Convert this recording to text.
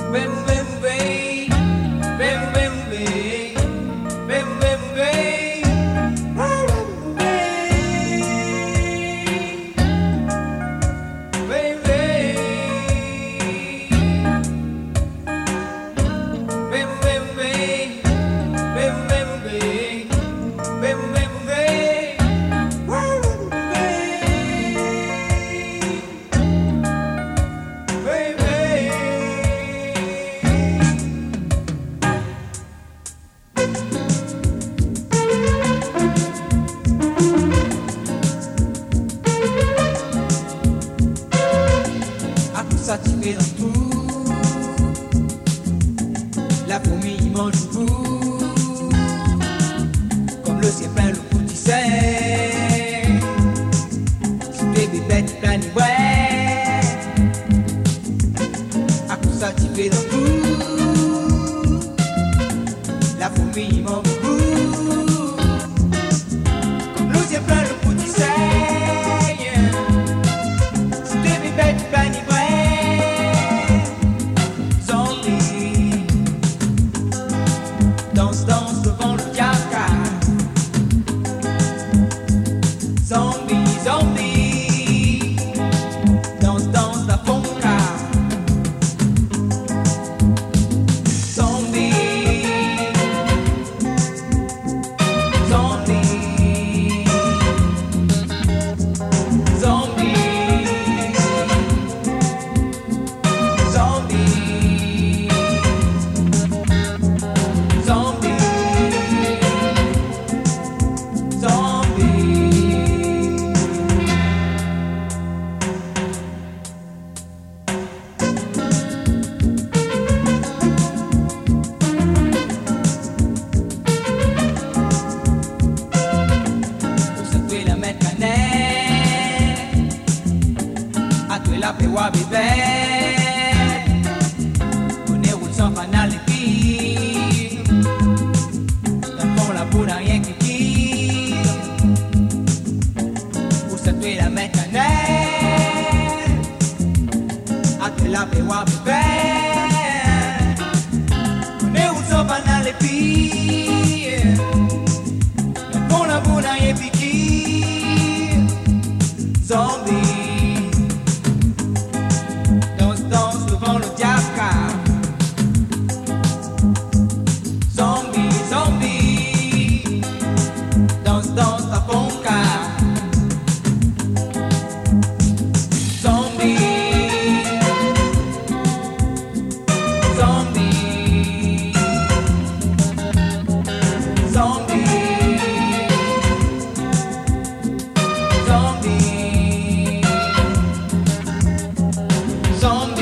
Saturé dans tout, la fourmi mange le bout, comme le ciel plein le poutissait, sous des bébêtes plein de ouais, à coup saturé dans tout, la fourmi mange le bout, comme le ciel plein le poutissait, sous des bébêtes plein de ouais. Danse devant le diacre. Zombie, zombie. Danse la fonca. Zombie. Zombie. Zombie. Zombie. La pewa bébé, on est route sans fanal et pire. Dans le fond, la boule n'a rien qui tire. Pour se tuer la mettre en air. A tuer la pewa bébé, on est route sans fanal et pire. Dans le fond, la boule n'a rien qui tire. Zombie. Devant le diacre. Zombie, zombie. Danse la fonca. Zombie. Zombie. Zombie. Zombie. Zombie.